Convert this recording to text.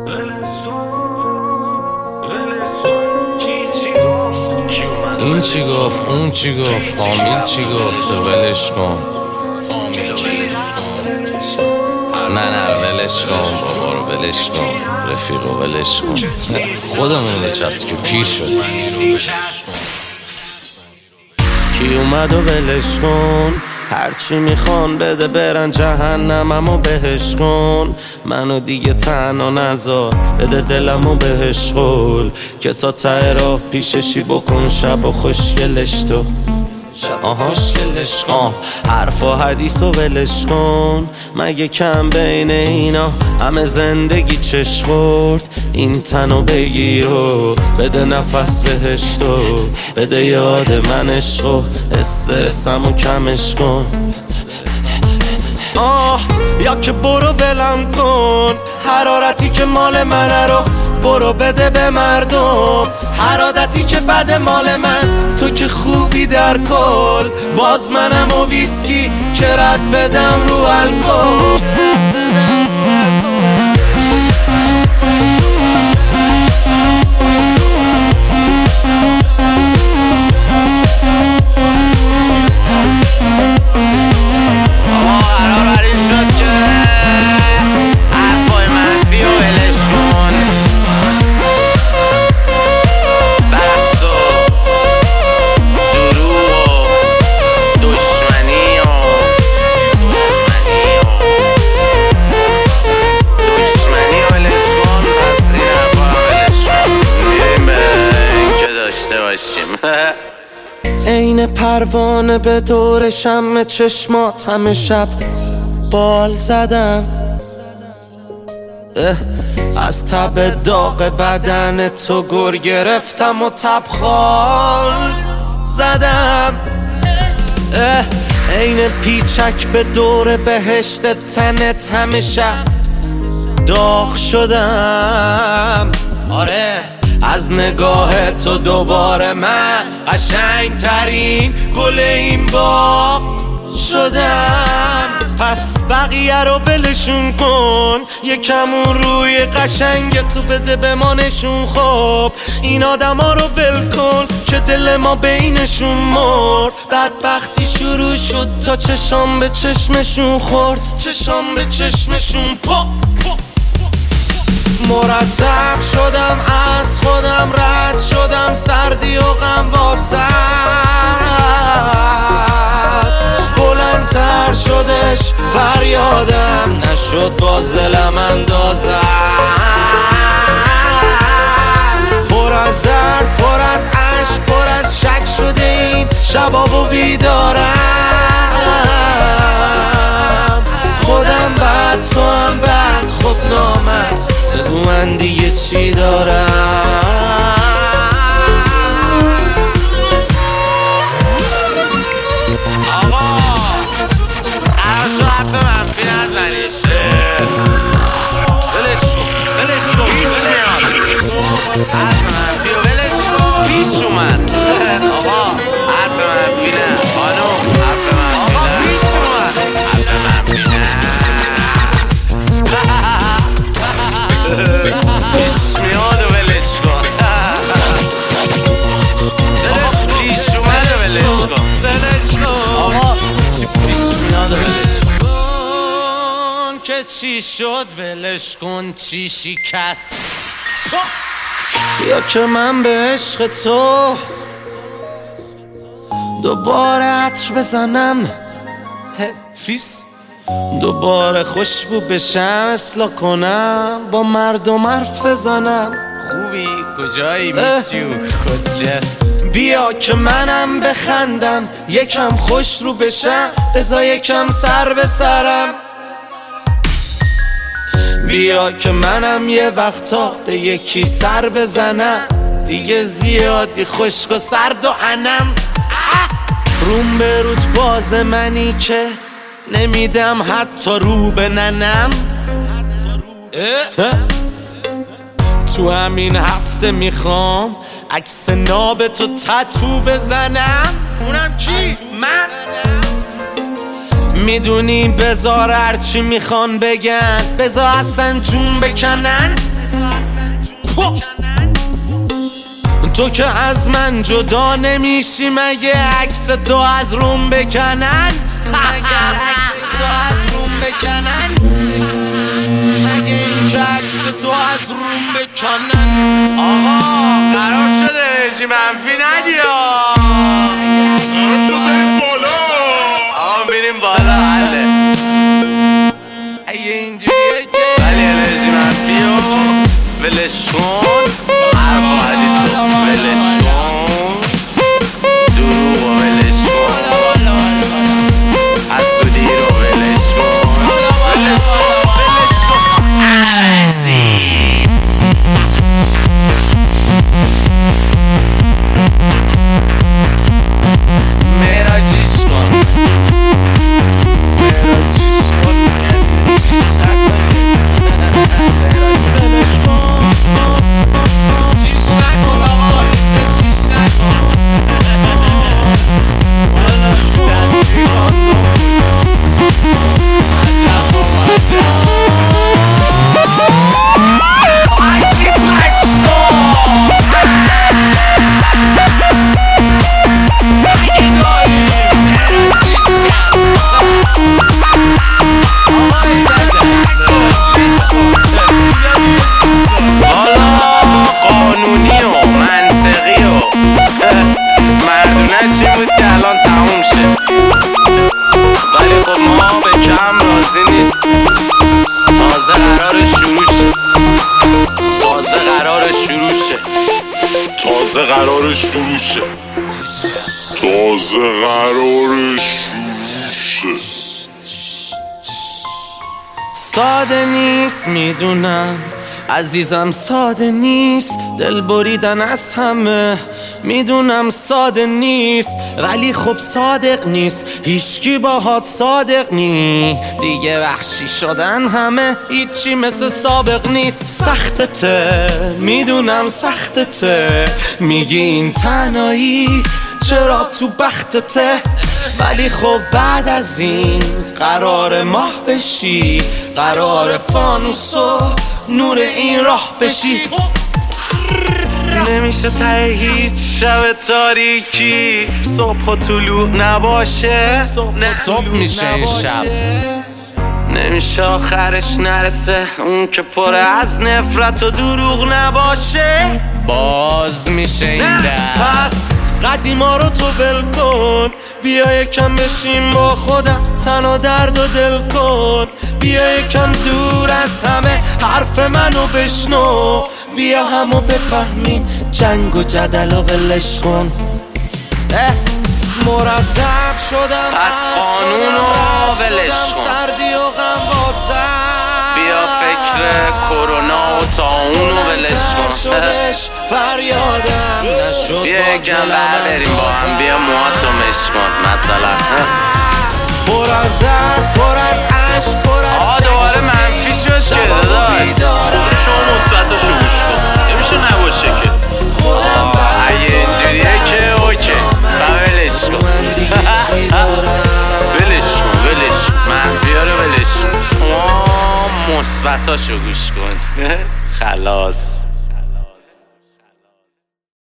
این چی گفت اون چی گفت فامیل چی گفته ولش کن. نه ولش کن بابا رو ولش کن رفیقو ولش کن خودمون بچسب که پیر شد. کی اومد و ولش کن هرچی میخوان بده برن جهنم امو بهش کن. منو دیگه تنها نذار بده دلمو بهش قول که تا ته راه پیششی بکن شب و خوشگلش تو حرف و حدیث و ولش کن. مگه کم بین اینا همه زندگی چش خورد. این تنو بگیر و بده نفس بهش تو بده یاد من عشق و استرسمو کمش کن. یا که برو ولم کن حرارتی که مال منه رو برو بده به مردم. هر عادتی که بد مال من تو که خوبی در کل. باز منم و ویسکی که رد بدم رو الکل. عین پروانه به دور شمع چشمات همه شب بال زدم. از تب داغ بدن تو گر گرفتم و تبخال زدم. عین پیچک به دور بهشت تنت همه شب داغ شدم. آره از نگاه تو دوباره من قشنگ ترین گل این باغ شدم. پس بقیه رو ولشون کن یکمون روی قشنگ تو بده به ما نشون. خب این آدم ها رو ول کن که دل ما بینشون مرد. بدبختی شروع شد تا چشام به چشمشون خورد. چشام به چشمشون مرتب شدم از خودم رد شدم. سردی و غم واسد بلندتر شدش فریادم. نشد باز دلم اندازم. پر از درد پر از عشق پر از شک شده این شبا و بیدارم. خودم بد تو هم بد خود نامد بگو من دیگه چی دارم. آقا عرض و حرف منفی نزنیش. ولش کن پیش میاد حرف منفی و ولش کن پیش اومد. آقا حرف منفی نه خانم حرف منفی نه پیش اومد حرف منفی نه پیش میاد و ولش کن. پیش اومد و ولش کن. آقا چی پیش میاد و ولش کن که چی شد ولش کن چی شکست. یا که من به عشق تو دوباره عطر بزنم فیس دوباره خوشبو بشم اصلاح کنم با مردم حرف بزنم. خوبی کجایی میسیو کسچه. بیا که منم بخندم یکم خوش رو بشم بذار یکم سر به سرم. بیا که منم یه وقتا به یکی سر بزنم. دیگه زیادی خشک و سرد و انم. روم به روت باز منی که نمیدم حتی رو به ننم. تو همین هفته میخوام عکس ناب تو تتو بزنم. اونم کی؟ من؟ میدونی بذار هرچی میخوان بگن بذار اصلا جون بکنن. تو که از من جدا نمیشی مگه عکس تو از روم بکنن؟ مگر عکس تو از روم بکنن؟ مگه این که عکس تو از روم بکنن؟ آقا قرار شده رژیم منفی ندی آقا میریم بالا حله اگه اینجوریه که ولی رژیم منفی و ولش کن حرف و حدیث و ولش کن دروغ و ولش کن حسودی رو ولش کن ولش کن ولش کن عوضی مراجیش کن مراجیش کن چیش نکنی ولش کن چیش نکن آقا چیش نکن ولش کن دستی کن عجب و عجب قانونی و منطقی و مردونشی بود که الان تموم شه ولی خب ما به کم راضی نیست تازه قرار شروع شه تازه قرار شروع شه تازه قرار شروع شه تازه قرار شروع شه ساده نیست میدونم عزیزم ساده نیست دل بریدن از همه میدونم ساده نیست ولی خب صادق نیست هیچکی باهات صادق نی دیگه وحشی شدن همه هیچی مثل سابق نیست سختته میدونم سختته میگی این تنهایی چرا تو بختته ولی خب بعد از این قرار ماه بشی قرار فانوس و نور این راه بشی نمیشه ته هیچ شب تاریکی صبح و طلوع نباشه صبح میشه این شب نمیشه آخرش نرسه اون که پر از نفرت و دروغ نباشه باز میشه این در پس قدیما رو تو ول کن بیا یکم بشیم با خودم تنها درد و دل کن بیا یکم دور از همه حرف منو بشنو بیا همو بفهمیم جنگ و جدل و ولش کن مرتب شدم پس قانونو ولش کن سردی و غم واسم بیا فکر کرونا و طاعونو ولش کن فریادم نشد بیا یکم بریم با هم بیا موهاتو مش کن مثلا پر از درد پر از عشق پر از آقا دوباره منفی شد که داداش شما مثبتاشو گوش کن نمیشه نباشه که اگه اینجوریه که اوکی ولش کن ولش کن ولش منفی ها رو ولش کن شما مثبتاشو گوش کن خلاص